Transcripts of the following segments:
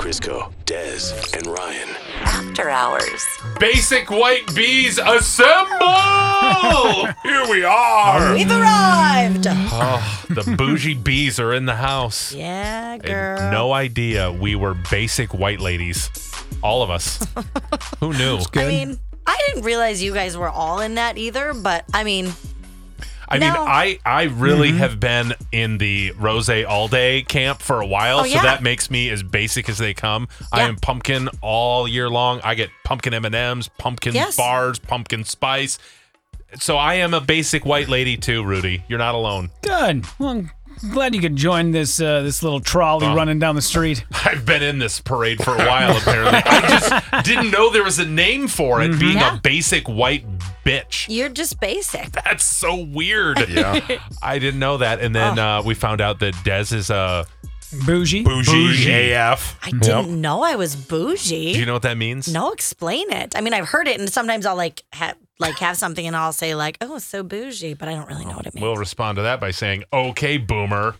Crisco, Des, and Ryan. After Hours. Basic white bees assemble! Here we are. We've arrived. Oh, the bougie bees are in the house. Yeah, I girl. had no idea we were basic white ladies. All of us. Who knew? I mean, I didn't realize you guys were all in that either, but I mean, I really have been in the rose all day camp for a while, Oh, yeah. so that makes me as basic as they come. I Yeah. am pumpkin all year long. I get pumpkin M&Ms, pumpkin Yes. bars, pumpkin spice. So I am a basic white lady too, Rudy. You're not alone. Good. Well, I'm glad you could join this little trolley running down the street. I've been in this parade for a while, apparently. I just didn't know there was a name for it, being Yeah. a basic white bitch. you're just basic. That's so weird. Yeah. I didn't know that. And then we found out that Des is a Bougie. bougie AF. I didn't know I was bougie. Do you know what that means? No, explain it. I mean, I've heard it, and sometimes I'll have something, and I'll say like, "Oh, it's so bougie," but I don't really know what it means. We'll respond to that by saying, okay, boomer.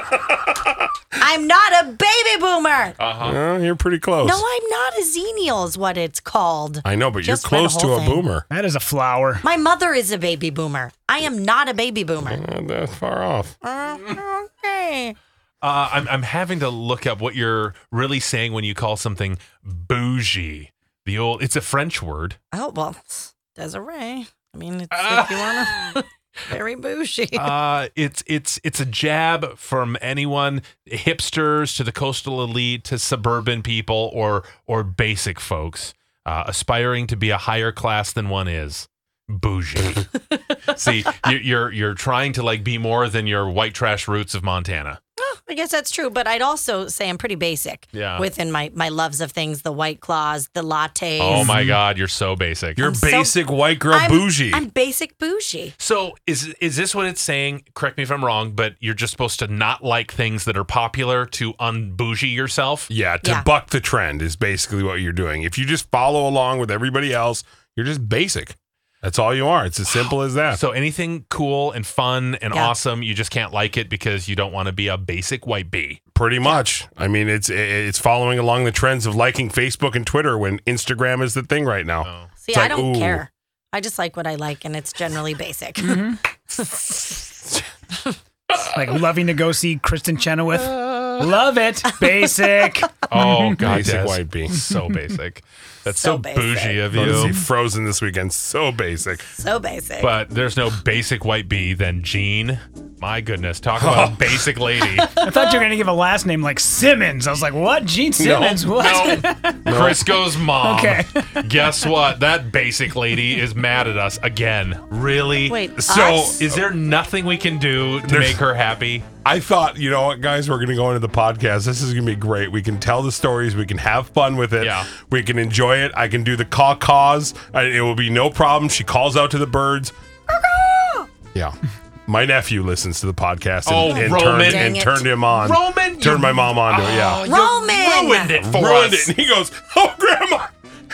I'm not a baby boomer. You're pretty close. No, I'm not. A xennial is what it's called. I know, but Just you're close read the to whole a thing. boomer. That is a flower. My mother is a baby boomer. I am not a baby boomer. Not that far off. Okay. I'm having to look up what you're really saying when you call something bougie. It's a French word. Oh, well, Desiree. I mean, it's if you want to. Very bougie. It's a jab from anyone, hipsters to the coastal elite to suburban people or basic folks aspiring to be a higher class than one is. Bougie. See, you're trying to like be more than your white trash roots of Montana. I guess that's true, but I'd also say I'm pretty basic within my loves of things, the White Claws, the lattes. Oh my God, you're so basic. You're basic white girl bougie. I'm basic bougie. So is this what it's saying? Correct me if I'm wrong, but you're just supposed to not like things that are popular to unbougie yourself? Yeah, to buck the trend is basically what you're doing. If you just follow along with everybody else, you're just basic. That's all you are. It's as simple as that. So anything cool and fun and awesome, you just can't like it because you don't want to be a basic white bee. Pretty much. I mean, it's following along the trends of liking Facebook and Twitter when Instagram is the thing right now. See, It's I like, don't ooh. care. I just like what I like, and it's generally basic. Like loving to go see Kristen Chenoweth. Love it. Basic. Oh, God, Basic Des. white bee. So basic. That's So so, basic. bougie of Go to see you. Frozen this weekend. So basic. So basic. But there's no basic white bee than Jean. My goodness, talk about a basic lady. I thought you were going to give a last name like Simmons. I was like, what? Gene Simmons? What? Crisco's mom. Okay. Guess what? That basic lady is mad at us again. Really? Wait, so us? is there nothing we can do to make her happy? I thought, you know what, guys, we're going to go into the podcast. This is going to be great. We can tell the stories. We can have fun with it. Yeah. We can enjoy it. I can do the caws. It will be no problem. She calls out to the birds. Yeah. My nephew listens to the podcast and Roman. Dang it. turned him on. Roman, Turned my mom on to it, yeah. Roman! Ruined it for Ruined us. it. And he goes, oh, Grandma,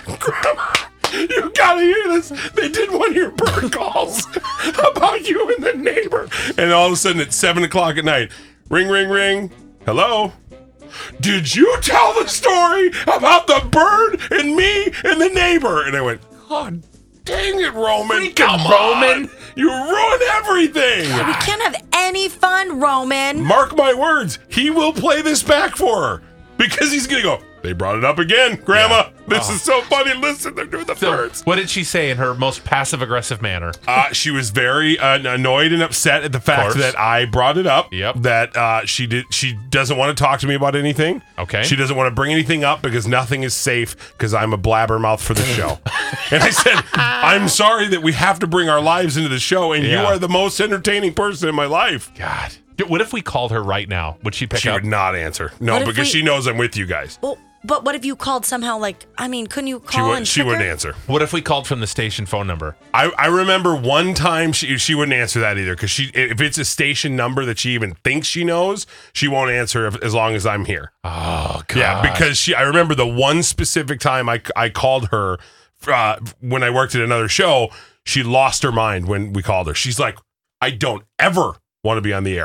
you gotta hear this. They did one of your bird calls about you and the neighbor. And all of a sudden it's 7 o'clock at night. Ring, ring, ring. Hello? Did you tell the story about the bird and me and the neighbor? And I went, God dang it, Roman. Come on. Roman. You ruined everything. We can't have any fun, Roman. Mark my words. He will play this back for her. Because he's going to go, they brought it up again, Grandma. Yeah. This is so funny. Listen, they're doing the So, birds. what did she say in her most passive-aggressive manner? She was very annoyed and upset at the fact course. that I brought it up. Yep. That she doesn't want to talk to me about anything. Okay. She doesn't want to bring anything up because nothing is safe because I'm a blabbermouth for the show. And I said, I'm sorry that we have to bring our lives into the show, and you Yeah. are the most entertaining person in my life. God. What if we called her right now? Would she pick She up? would not answer. No, What if because we- she knows I'm with you guys. Well, but what if you called somehow couldn't you call and She trick wouldn't her? answer. What if we called from the station phone number? I remember one time she wouldn't answer that either because if it's a station number that she even thinks she knows, she won't answer as long as I'm here. Oh, God. Yeah, because I remember the one specific time I called her when I worked at another show. She lost her mind when we called her. She's like, I don't ever want to be on the air.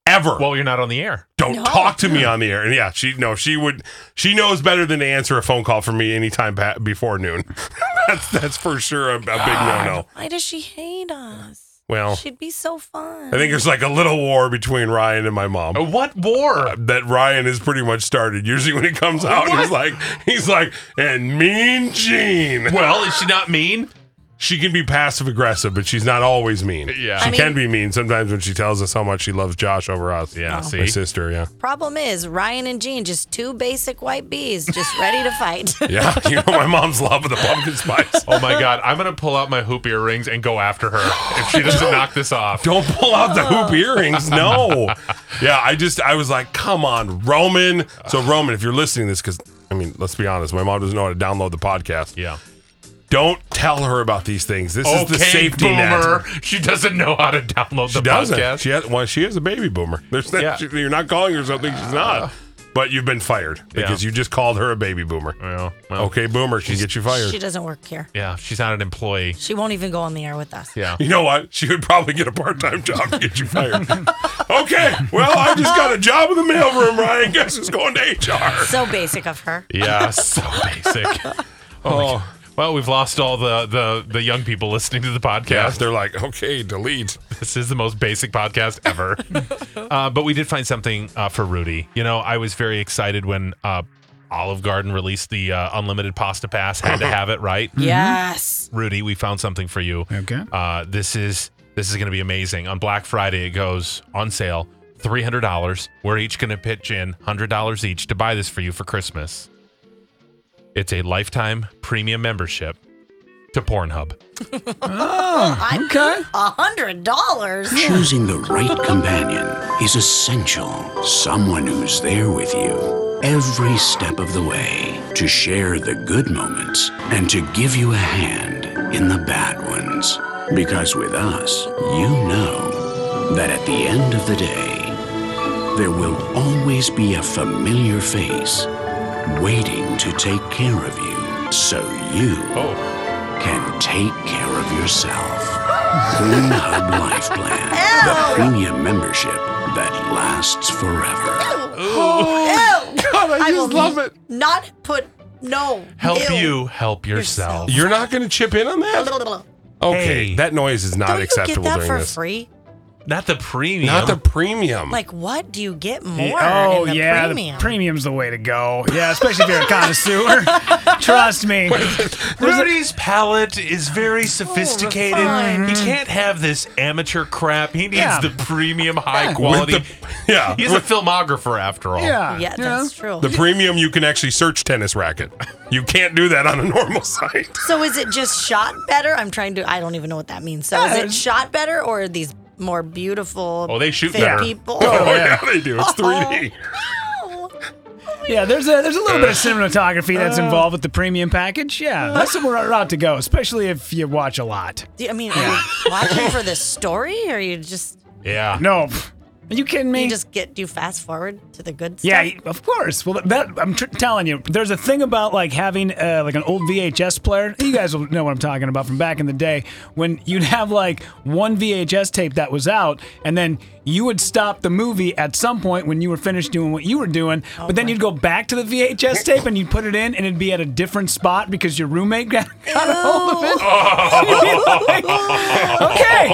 ever. Well, you're not on the air. Don't talk to me on the air. And yeah, she knows better than to answer a phone call from me anytime before noon. that's for sure a big no-no. Why does she hate us? Well, She'd be so fun. I think there's like a little war between Ryan and my mom. What war? That Ryan has pretty much started. Usually when he comes out, he's like, and Mean Gene. Well, is she not mean? She can be passive aggressive, but she's not always mean. Yeah. She can be mean sometimes when she tells us how much she loves Josh over us. Yeah, My sister, yeah. Problem is, Ryan and Gene, just two basic white bees, just ready to fight. Yeah, you know my mom's love of the pumpkin spice. Oh my God, I'm going to pull out my hoop earrings and go after her if she doesn't knock this off. Don't pull out the hoop earrings. No. Yeah, I was like, come on, Roman. So, Roman, if you're listening to this, because, I mean, let's be honest, my mom doesn't know how to download the podcast. Yeah. Don't tell her about these things. This is the safety boomer. net. She doesn't know how to download the podcast. She is a baby boomer. You're not calling her something she's not. But you've been fired because you just called her a baby boomer. Well, okay, boomer can get you fired. She doesn't work here. Yeah, she's not an employee. She won't even go on the air with us. Yeah. You know what? She would probably get a part-time job to get you fired. Okay, well, I just got a job in the mailroom, Ryan. Guess who's going to HR? So basic of her. Yeah, so basic. Oh. Well, we've lost all the young people listening to the podcast. Yeah, they're like, okay, delete. This is the most basic podcast ever. But we did find something for Rudy. You know, I was very excited when Olive Garden released the unlimited pasta pass. Had to have it, right? Yes. Rudy, we found something for you. Okay. This is going to be amazing. On Black Friday, it goes on sale, $300. We're each going to pitch in $100 each to buy this for you for Christmas. It's a lifetime premium membership to Pornhub. Oh, okay. $100. Choosing the right companion is essential. Someone who's there with you every step of the way to share the good moments and to give you a hand in the bad ones. Because with us, you know that at the end of the day, there will always be a familiar face waiting to take care of you so you can take care of yourself. Pornhub Life Plan, the premium membership that lasts forever. God, I just love it. Not put Help you help yourself. You're not going to chip in on that? Okay, Hey. that noise is not Don't you acceptable get that during for this. free? Not the premium. Not the premium. Like, what do you get more Oh, in the yeah, premium? the premium's the way to go. Yeah, especially if you're a connoisseur. Trust me. Rudy's palate is very sophisticated. refined. He can't have this amateur crap. He needs Yeah. the premium high quality. yeah. He's a filmographer after all. Yeah. Yeah, that's true. The premium, you can actually search tennis racket. You can't do that on a normal site. So is it just shot better? I don't even know what that means. So is it shot better or are these more beautiful Oh, they shoot fit better. people? Oh, yeah, they do. It's 3D. Yeah, there's a little bit of cinematography that's involved with the premium package. Yeah, that's the route to go, especially if you watch a lot. I mean, are you watching for the story or you just Yeah. No, are you kidding me? do you fast forward to the good Yeah, stuff? of course. Well, I'm telling you, there's a thing about like having like an old VHS player. You guys will know what I'm talking about from back in the day when you'd have like one VHS tape that was out, and then you would stop the movie at some point when you were finished doing what you were doing, but then you'd go back to the VHS tape and you'd put it in, and it'd be at a different spot because your roommate got a hold of it. Okay.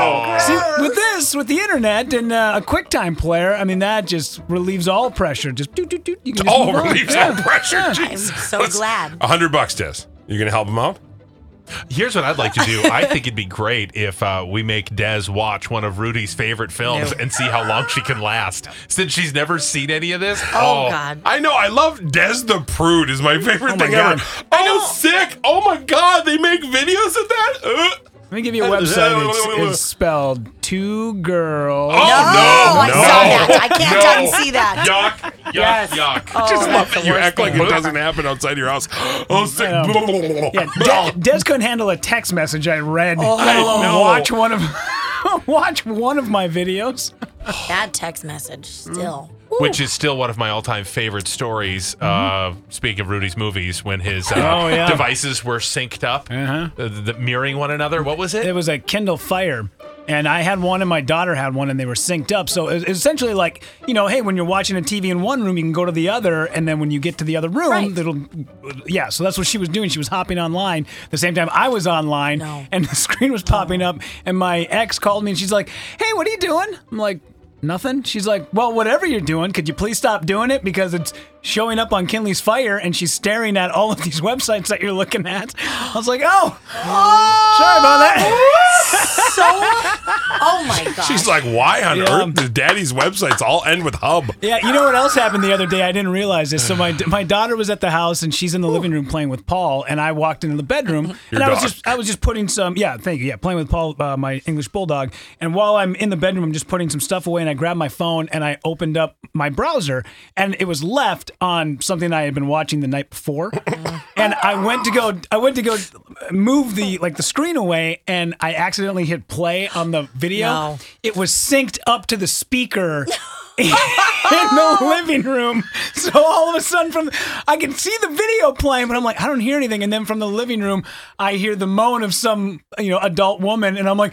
See, with the internet and a QuickTime player, I mean, that just relieves all pressure. Just doot, doot, doot. You can just move on. relieves Yeah. all pressure. Yeah. I'm Jeez. so glad. $100, Des. You going to help him out? Here's what I'd like to do. I think it'd be great if we make Des watch one of Rudy's favorite films and see how long she can last. Since she's never seen any of this. Oh, God. I know. I love Des the Prude is my favorite my thing God. ever. Oh, sick. Oh, my God. They make videos of that? Let me give you a website. It's spelled Two Girls. Oh, I no. saw that. I can't unsee that. Yuck, yuck, yuck. I just love that's that the you worst act like thing it doesn't happen outside your house. Oh, sick. Yeah, Des couldn't handle a text message I read. know. Watch one of watch one of my videos. Bad text message still. Which is still one of my all-time favorite stories. Speaking of Rudy's movies, when his devices were synced up, the mirroring one another. What was it? It was a Kindle Fire. And I had one and my daughter had one and they were synced up. So it's essentially like, hey, when you're watching a TV in one room, you can go to the other. And then when you get to the other room, so that's what she was doing. She was hopping online the same time I was online. And the screen was popping up. And my ex called me and she's like, hey, what are you doing? I'm like, nothing. She's like, well, whatever you're doing, could you please stop doing it? Because it's showing up on Kinley's Fire and she's staring at all of these websites that you're looking at. I was like, sorry about that. Oh my God. She's like, why on earth do daddy's websites all end with hub? Yeah, you know what else happened the other day? I didn't realize this. So my daughter was at the house and she's in the living room playing with Paul, and I walked into the bedroom and I was just putting some playing with Paul, my English bulldog. And while I'm in the bedroom, I'm just putting some stuff away, and I grabbed my phone and I opened up my browser, and it was left on something I had been watching the night before. And I went to go move the screen away, and I accidentally hit play on the video. No. It was synced up to the speaker in the living room. So all of a sudden I can see the video playing, but I'm like, I don't hear anything. And then from the living room, I hear the moan of some, adult woman, and I'm like,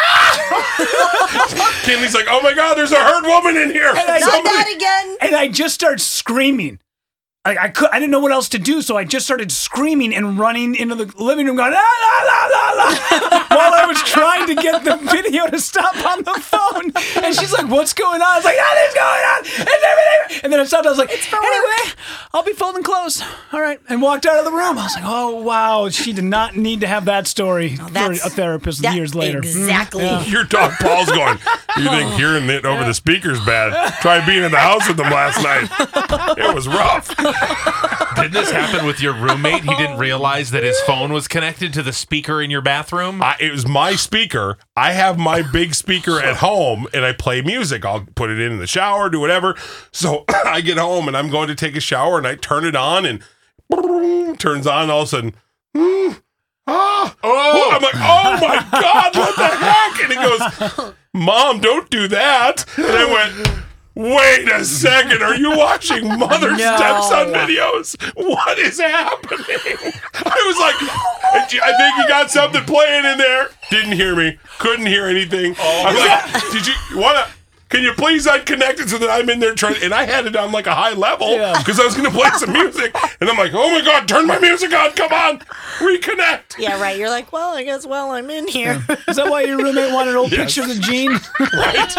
ah! Kinley's like, oh my God, there's a hurt woman in here. Not that again. And I just start screaming. I didn't know what else to do, so I just started screaming and running into the living room going, la, la, la, la, la, while I was trying to get the video to stop on the phone. And she's like, what's going on? I was like, nothing's going on. It's everything. And then I stopped. I was like, anyway, I'll be folding clothes. All right. And walked out of the room. I was like, oh, wow. She did not need to have that story for a therapist years later. Exactly. Your dog Paul's going, you think hearing it over the speaker's bad? Try being in the house with them last night. It was rough. Did this happen with your roommate? He didn't realize that his phone was connected to the speaker in your bathroom? It was my speaker. I have my big speaker at home, and I play music. I'll put it in the shower, do whatever. So I get home, and I'm going to take a shower, and I turn it on, and turns on. All of a sudden, I'm like, oh my God, what the heck? And he goes, Mom, don't do that. And I went, wait a second, are you watching mother stepson videos? What is happening? I was like, I think you got something playing in there. Didn't hear me. Couldn't hear anything. I was like, can you please unconnect it so that I'm in there trying? And I had it on like a high level because I was going to play some music. And I'm like, oh my God, turn my music on. Come on. Reconnect. Yeah, right. You're like, well, I guess while I'm in here. Is that why your roommate wanted old pictures of Gene? Right.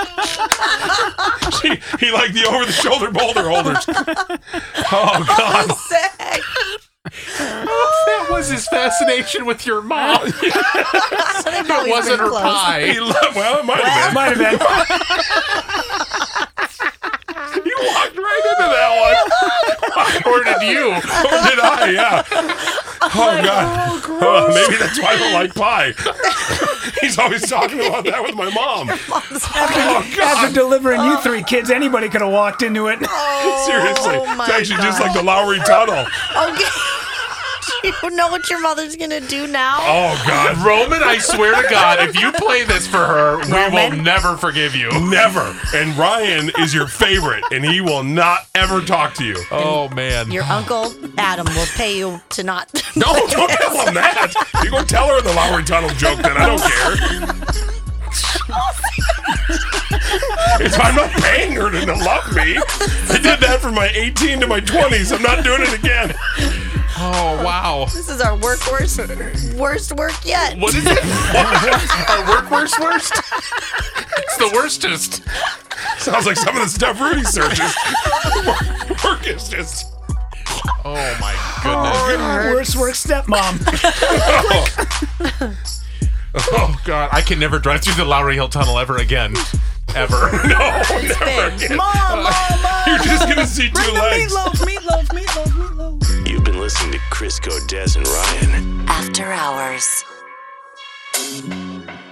He liked the over-the-shoulder boulder holders. Oh, God. Sick. That was his fascination with your mom. It wasn't her pie. It might have been. You walked right into that one. Or did you? Or did I? Yeah. Oh, God. Maybe that's why I don't like pie. He's always talking about that with my mom. After delivering you 3 kids, anybody could have walked into it. Seriously. It's actually just like the Lowry Tunnel. Okay. You know what your mother's gonna do now? Oh, God. Roman, I swear to God, if you play this for her, we will never forgive you. Never. And Ryan is your favorite, and he will not ever talk to you. Oh, man. Your Uncle Adam will pay you to not. No, don't tell him that. You go tell her the Lowry Tunnel joke, then I don't care. I'm not paying her to love me. I did that from my 18 to my 20s. I'm not doing it again. Oh, wow. This is our worst work yet. What is it? Our worst? It's the worstest. Sounds like some of the stuff Rudy searches. Workest. Oh, my goodness. Worst stepmom. Oh, God. I can never drive through the Lowry Hill Tunnel ever again. Ever. No, never again. Mom. You're just going to see 2 legs. Meatloaf. You've been listening to Crisco, Des, and Ryan. After Hours.